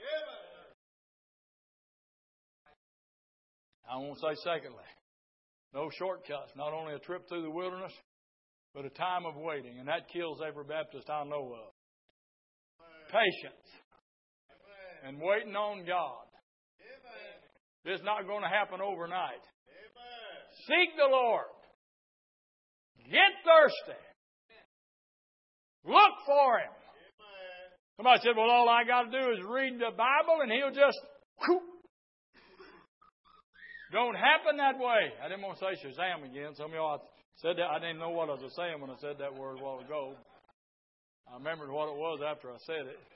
I won't say secondly. No shortcuts. Not only a trip through the wilderness, but a time of waiting. And that kills every Baptist I know of. Patience. And waiting on God. It's not going to happen overnight. Seek the Lord. Get thirsty. Look for Him. Somebody said, well, all I got to do is read the Bible and He'll just whoop. Don't happen that way. I didn't want to say Shazam again. Some of y'all said that. I didn't know what I was saying when I said that word a while ago. I remembered what it was after I said it.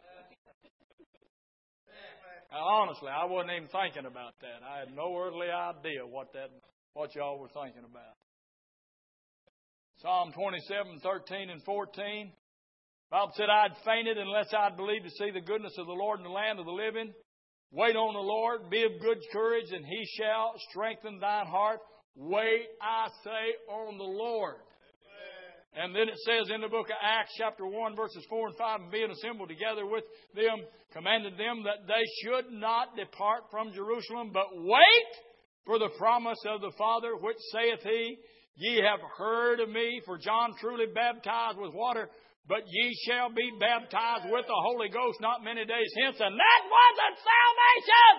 Honestly, I wasn't even thinking about that. I had no earthly idea what y'all were thinking about. Psalm 27:13 and 14. The Bible said, I'd fainted unless I'd believed to see the goodness of the Lord in the land of the living. Wait on the Lord, be of good courage, and He shall strengthen thine heart. Wait, I say, on the Lord. And then it says in the book of Acts, chapter 1, verses 4 and 5, and being assembled together with them, commanded them that they should not depart from Jerusalem, but wait for the promise of the Father, which saith He, Ye have heard of me, for John truly baptized with water, but ye shall be baptized with the Holy Ghost not many days hence. And that wasn't salvation.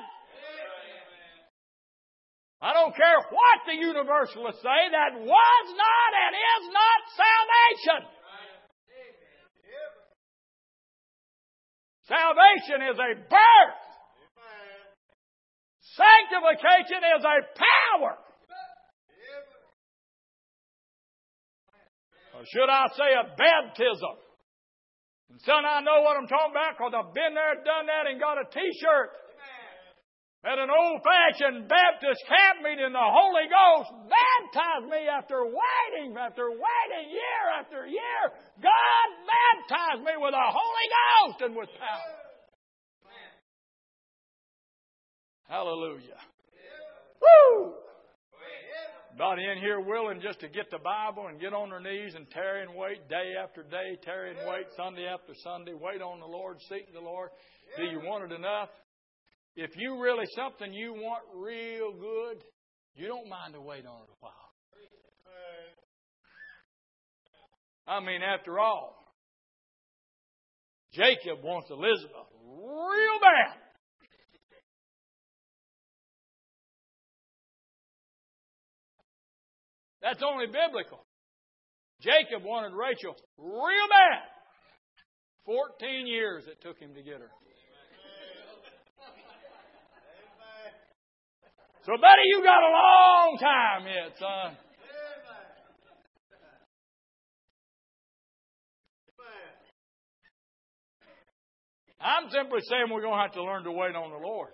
I don't care what the universalists say. That was not and is not salvation. Salvation is a birth. Sanctification is a power. Or should I say a baptism? And son, I know what I'm talking about because I've been there, done that, and got a T-shirt at an old-fashioned Baptist camp meeting. The Holy Ghost baptized me after waiting year after year. God baptized me with the Holy Ghost and with power. Hallelujah. Woo! Anybody in here willing just to get the Bible and get on their knees and tarry and wait day after day, tarry and wait Sunday after Sunday, wait on the Lord, seek the Lord? Do you want it enough? If you really something you want real good, you don't mind to wait on it a while. I mean, after all, Jacob wants Elizabeth real bad. That's only biblical. Jacob wanted Rachel real bad. 14 years it took him to get her. So, buddy, you got a long time yet, son. I'm simply saying we're going to have to learn to wait on the Lord.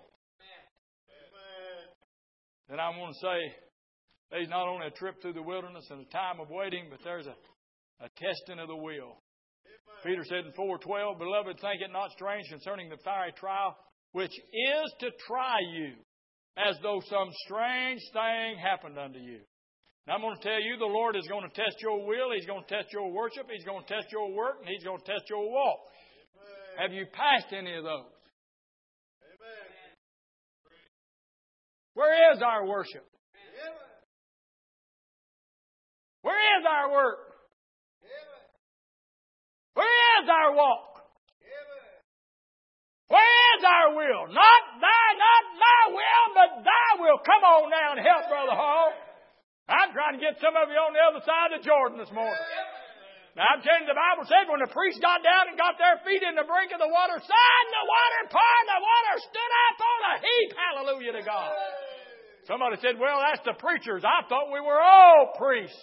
And I want to say, there's not only a trip through the wilderness and a time of waiting, but there's a testing of the will. Peter said in 4:12, Beloved, think it not strange concerning the fiery trial, which is to try you, as though some strange thing happened unto you. Now I'm going to tell you, the Lord is going to test your will, He's going to test your worship, He's going to test your work, and He's going to test your walk. Have you passed any of those? Where is our worship? Where is our work? Where is our walk? Where is our will? Not my will, but thy will. Come on now and help Brother Hall. I'm trying to get some of you on the other side of Jordan this morning. Now I'm telling you, the Bible said when the priest got down and got their feet in the brink of the water, son, the water poured, the water stood up on a heap. Hallelujah to God. Somebody said, well, that's the preachers. I thought we were all priests.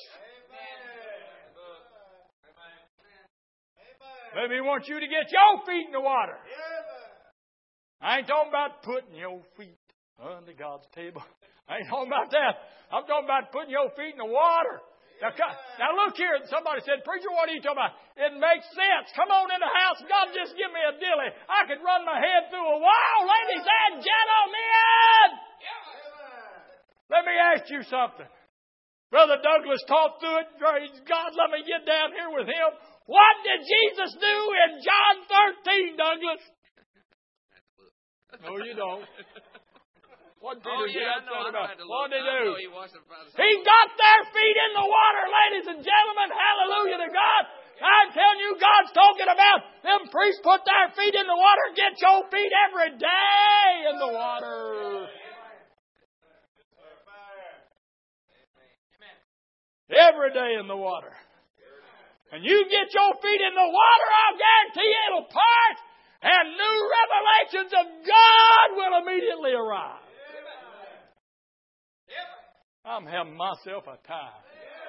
Maybe He wants you to get your feet in the water. I ain't talking about putting your feet under God's table. I ain't talking about that. I'm talking about putting your feet in the water. Now look here. Somebody said, preacher, what are you talking about? It makes sense. Come on in the house. God, just give me a dilly. I could run my head through a wall. Ladies and gentlemen. Let me ask you something. Brother Douglas talked through it. Praise God, let me get down here with him. What did Jesus do in John 13, Douglas? No, you don't. What did He do? What did He do? He got their feet in the water, ladies and gentlemen. Hallelujah to God. I'm telling you, God's talking about them priests put their feet in the water. Get your feet every day in the water. Every day in the water. And you get your feet in the water, I'll guarantee you it'll part, and new revelations of God will immediately arrive. I'm having myself a time.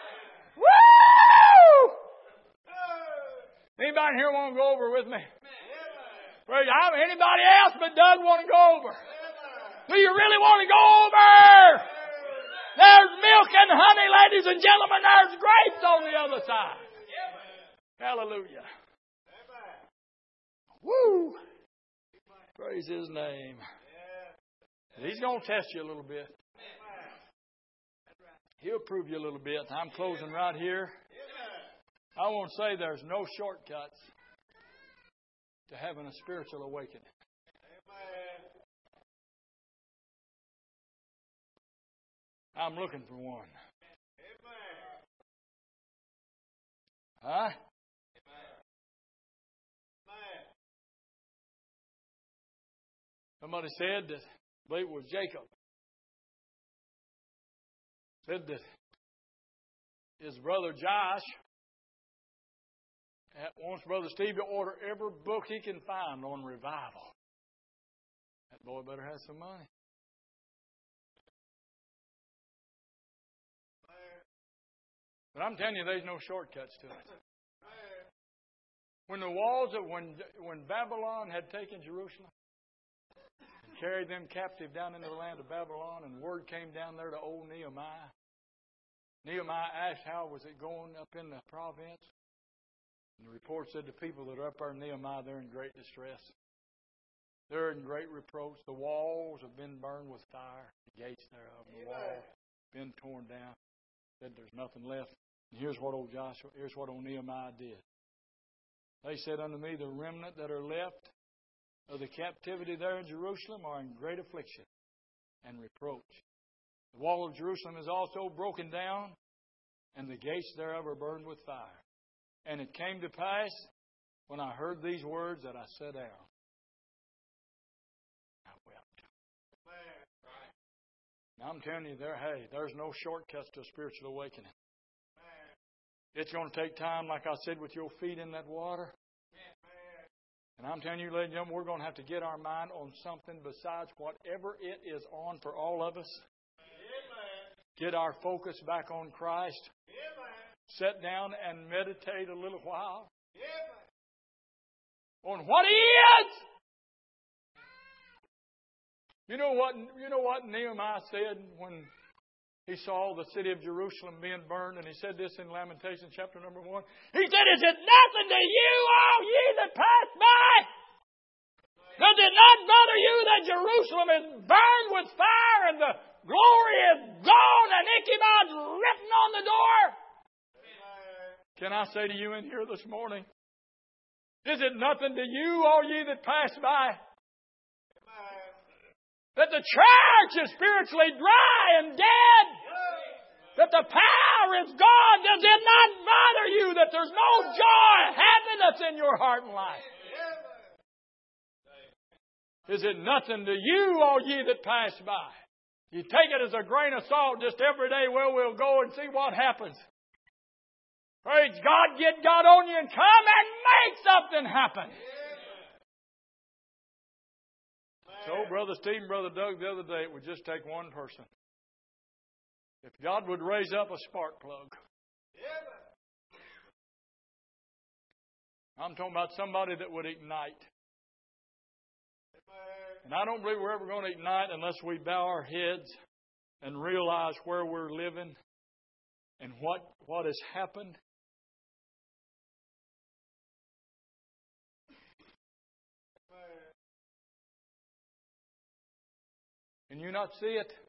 Woo! Anybody here want to go over with me? Anybody else but Doug want to go over? Do you really want to go over? There's milk and honey, ladies and gentlemen. There's grapes on the other side. Hallelujah. Woo! Praise His name. He's going to test you a little bit. He'll prove you a little bit. I'm closing right here. I want to say there's no shortcuts to having a spiritual awakening. I'm looking for one. Huh? Somebody said that, I believe it was Jacob, said that his brother Josh wants Brother Steve to order every book he can find on revival. That boy better have some money. But I'm telling you, there's no shortcuts to it. When the walls of when Babylon had taken Jerusalem and carried them captive down into the land of Babylon, and word came down there to old Nehemiah. Nehemiah asked how was it going up in the province. And the report said the people that are up there in Nehemiah, they're in great distress. They're in great reproach. The walls have been burned with fire. The gates thereof, the wall been torn down. Said there's nothing left. And here's what old Nehemiah did. They said unto me, the remnant that are left of the captivity there in Jerusalem are in great affliction and reproach. The wall of Jerusalem is also broken down, and the gates thereof are burned with fire. And it came to pass, when I heard these words, that I sat down. I wept. Now I'm telling you, there's no shortcuts to a spiritual awakening. It's going to take time, like I said, with your feet in that water. And I'm telling you, ladies and gentlemen, we're going to have to get our mind on something besides whatever it is on for all of us. Get our focus back on Christ. Sit down and meditate a little while on what He is. You know what Nehemiah said when he saw the city of Jerusalem being burned, and he said this in Lamentations chapter number 1. He said, is it nothing to you, all ye that pass by? Does it not bother you that Jerusalem is burned with fire and the glory is gone and Ichabod's written on the door? Can I say to you in here this morning, is it nothing to you, all ye that pass by? That the church is spiritually dry and dead. That the power is gone. Does it not bother you that there's no joy, happiness in your heart and life? Is it nothing to you, all ye that pass by? You take it as a grain of salt just every day. Well, we'll go and see what happens. Praise God, get God on you and come and make something happen. So, Brother Steve and Brother Doug, the other day, it would just take one person. If God would raise up a spark plug. I'm talking about somebody that would ignite. And I don't believe we're ever going to ignite unless we bow our heads and realize where we're living and what has happened. Can you not see it?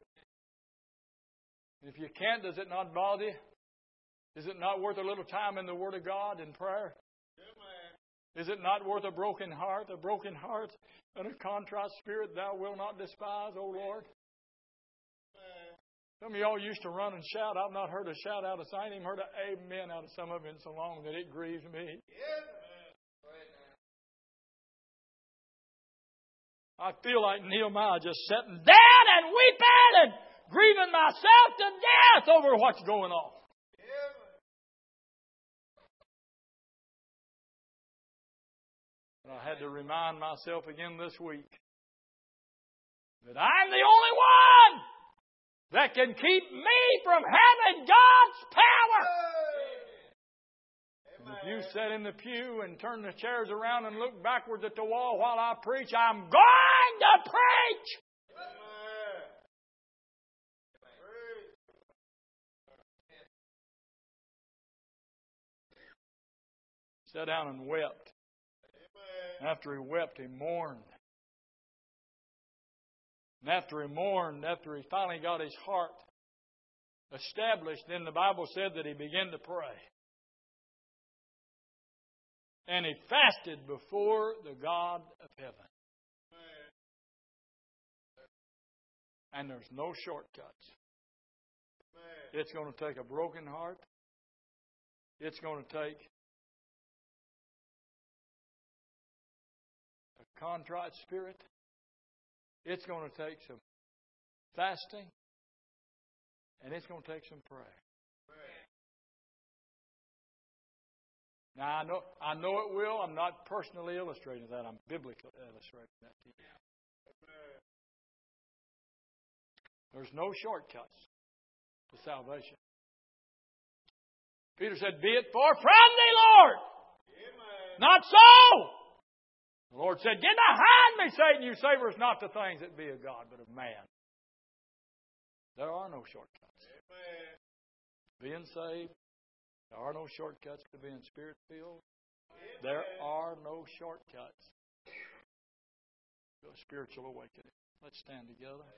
If you can't, does it not bother you? Is it not worth a little time in the Word of God in prayer? Is it not worth a broken heart and a contrite spirit thou wilt not despise, O Lord? Some of y'all used to run and shout. I've not heard a shout out of some. I ain't even heard an amen out of some of it so long that it grieves me. I feel like Nehemiah just sitting down and weeping and grieving myself to death over what's going on. But I had to remind myself again this week that I'm the only one that can keep me from having God's power. And if you sit in the pew and turn the chairs around and look backwards at the wall while I preach, I'm going to preach. Sat down and wept. After he wept, he mourned. And after he mourned, after he finally got his heart established, then the Bible said that he began to pray. And he fasted before the God of heaven. And there's no shortcuts. It's going to take a broken heart. It's going to take a contrite spirit. It's going to take some fasting. And it's going to take some prayer. Now, I know it will. I'm not personally illustrating that. I'm biblically illustrating that to you. There's no shortcuts to salvation. Peter said, be it far from thee, Lord. Not so. The Lord said, get behind me, Satan, you savors not the things that be of God, but of man. There are no shortcuts. Being saved, there are no shortcuts to being Spirit-filled. There are no shortcuts to a spiritual awakening. Let's stand together.